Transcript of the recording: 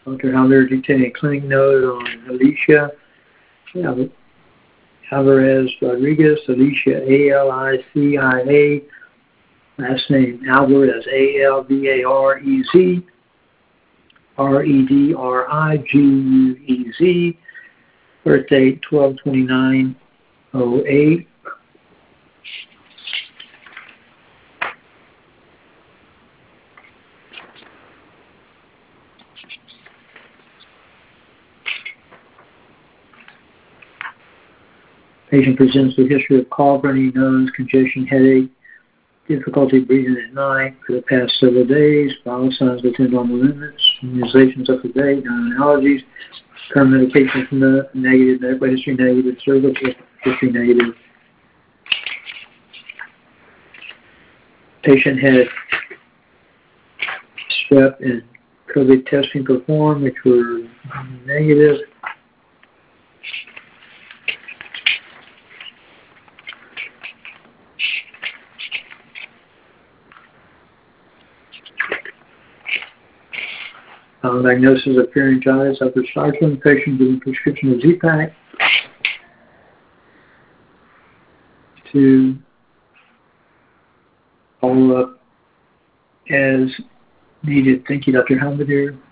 Dr. Helmer detained a clinic note on Alicia Alvarez Rodriguez, Alicia Alicia, last name Alvarez Alvarez Redriguez, birth date 12/29/08. Patient presents with a history of cough, runny nose, congestion, headache, difficulty breathing at night for the past several days, vital signs within normal limits, immunizations up to date, non-allergies, current medication from the negative, medical history negative, cervical history negative. Patient had strep and COVID testing performed, which were negative. Diagnosis of pharyngitis, upper cycling, patient given prescription of Z-Pak to follow up as needed. Thank you, Dr. Helmeder.